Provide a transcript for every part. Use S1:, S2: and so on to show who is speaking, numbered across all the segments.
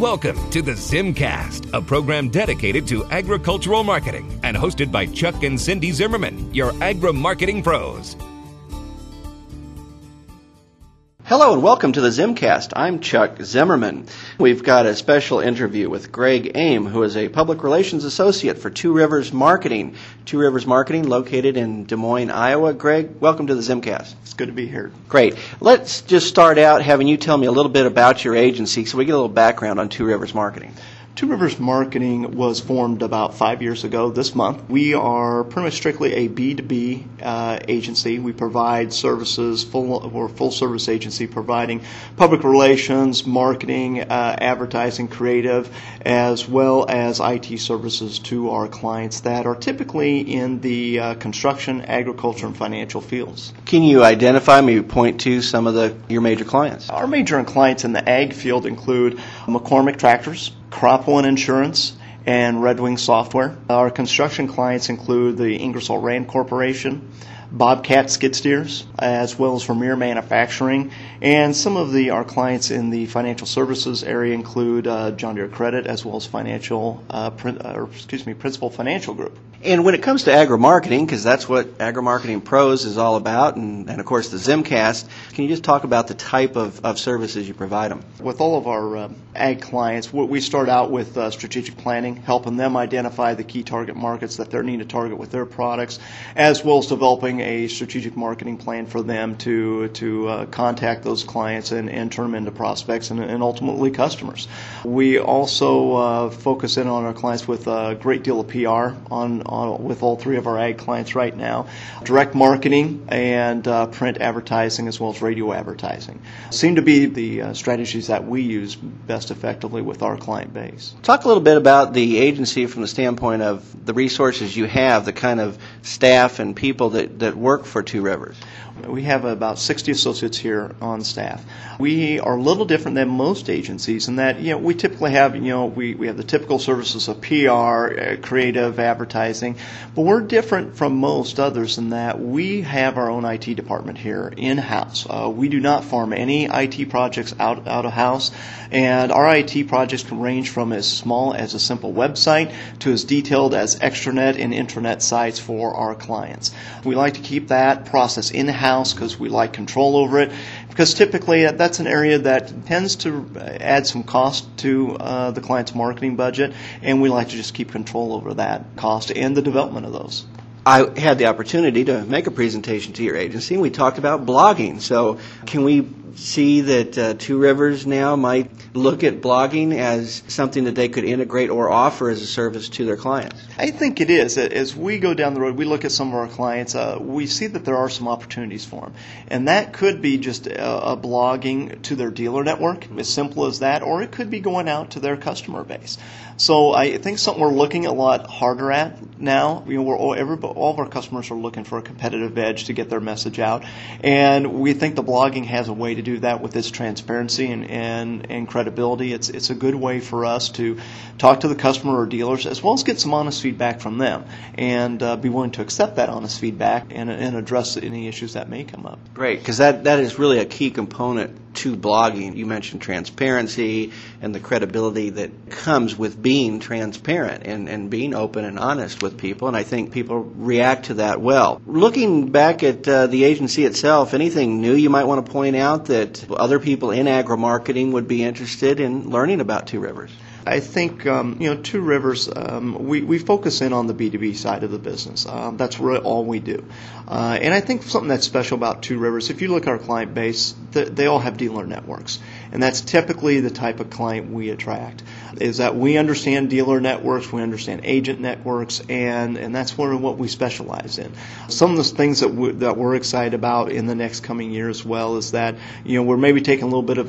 S1: Welcome to the Zimcast, a program dedicated to agricultural marketing and hosted by Chuck and Cindy Zimmerman, your agri-marketing pros.
S2: Hello and welcome to the Zimcast. I'm Chuck Zimmerman. We've got a special interview with Greg Aim, who is a public relations associate for Two Rivers Marketing. Two Rivers Marketing, located in Des Moines, Iowa. Greg, welcome to the Zimcast.
S3: It's good to be here.
S2: Great. Let's just start out having you tell me a little bit about your agency so we get a little background on Two Rivers Marketing.
S3: Two Rivers Marketing was formed about 5 years ago this month. We are pretty much strictly a B2B agency. We provide services, we're a full-service agency providing public relations, marketing, advertising, creative, as well as IT services to our clients that are typically in the construction, agriculture, and financial fields.
S2: Can you identify, maybe point to some of your major clients?
S3: Our major clients in the ag field include McCormick Tractors, Crop One Insurance, and Red Wing Software. Our construction clients include the Ingersoll Rand Corporation, Bobcat Skid Steers, as well as Vermeer Manufacturing, and some of our clients in the financial services area include John Deere Credit, as well as Principal Financial Group.
S2: And when it comes to agri-marketing, because that's what Agri-Marketing Pros is all about, and of course the Zimcast, can you just talk about the type of services you provide them?
S3: With all of our ag clients, we start out with strategic planning, helping them identify the key target markets that they're needing to target with their products, as well as developing a strategic marketing plan for them to contact those clients and turn them into prospects and ultimately customers. We also focus in on our clients with a great deal of PR with all three of our ag clients right now. Direct marketing and print advertising as well as radio advertising seem to be the strategies that we use best effectively with our client base.
S2: Talk a little bit about the agency from the standpoint of the resources you have, the kind of staff and people that work for Two Rivers.
S3: We have about 60 associates here on staff. We are a little different than most agencies in that, we typically have, we have the typical services of PR, creative, advertising, but we're different from most others in that we have our own IT department here in-house. We do not farm any IT projects out of house, and our IT projects can range from as small as a simple website to as detailed as extranet and intranet sites for our clients. We like to keep that process in-house because we like control over it, because typically that's an area that tends to add some cost to the client's marketing budget, and we like to just keep control over that cost and the development of those.
S2: I had the opportunity to make a presentation to your agency, and we talked about blogging. So can we see that Two Rivers now might look at blogging as something that they could integrate or offer as a service to their clients?
S3: I think it is. As we go down the road, we look at some of our clients, we see that there are some opportunities for them. And that could be just a blogging to their dealer network, as simple as that, or it could be going out to their customer base. So I think something we're looking a lot harder at now. All of our customers are looking for a competitive edge to get their message out, and we think the blogging has a way to do that with its transparency and credibility. It's a good way for us to talk to the customer or dealers as well as get some honest feedback from them and be willing to accept that honest feedback and address any issues that may come up.
S2: Great, because that is really a key component to blogging. You mentioned transparency and the credibility that comes with being transparent and being open and honest with people, and I think people react to that well. Looking back at the agency itself, anything new you might want to point out that other people in agri-marketing would be interested in learning about Two Rivers?
S3: I think, Two Rivers, we focus in on the B2B side of the business. That's really all we do. And I think something that's special about Two Rivers, if you look at our client base, they all have dealer networks. And that's typically the type of client we attract, is that we understand dealer networks, we understand agent networks, and that's what we specialize in. Some of the things that we're excited about in the next coming year as well is that, we're maybe taking a little bit of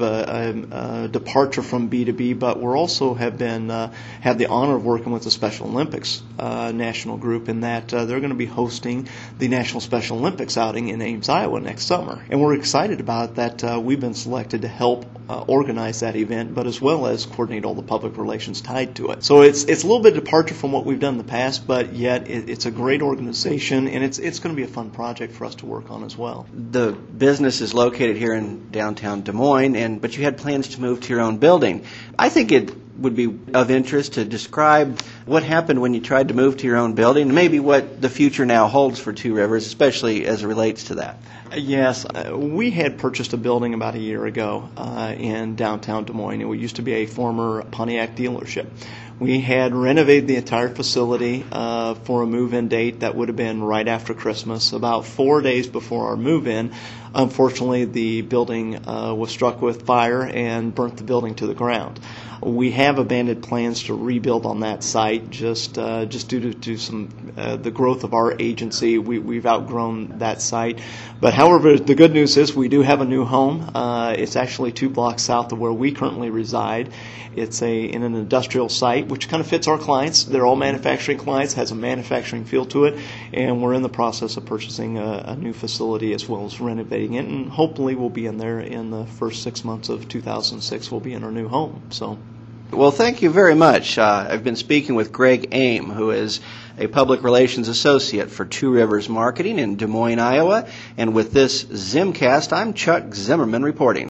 S3: a departure from B2B, but we're also have the honor of working with the Special Olympics national group in that they're going to be hosting the National Special Olympics outing in Ames, Iowa next summer. And we're excited about that. We've been selected to help organize that event, but as well as coordinate all the public relations tied to it. So it's a little bit departure from what we've done in the past, but yet it's a great organization, and it's going to be a fun project for us to work on as well.
S2: The business is located here in downtown Des Moines, but you had plans to move to your own building. I think it would be of interest to describe what happened when you tried to move to your own building, and maybe what the future now holds for Two Rivers, especially as it relates to that.
S3: Yes, we had purchased a building about a year ago in downtown Des Moines. It used to be a former Pontiac dealership. We had renovated the entire facility for a move-in date that would have been right after Christmas. About 4 days before our move-in, unfortunately, the building was struck with fire and burnt the building to the ground. We have abandoned plans to rebuild on that site just due to some the growth of our agency. We've outgrown that site. But however, the good news is we do have a new home. It's actually 2 blocks south of where we currently reside. It's in an industrial site, which kind of fits our clients. They're all manufacturing clients, has a manufacturing feel to it, and we're in the process of purchasing a new facility as well as renovating it, and hopefully we'll be in there in the first 6 months of 2006. We'll be in our new home. So.
S2: Well, thank you very much. I've been speaking with Greg Aim, who is a public relations associate for Two Rivers Marketing in Des Moines, Iowa. And with this Zimcast, I'm Chuck Zimmerman reporting.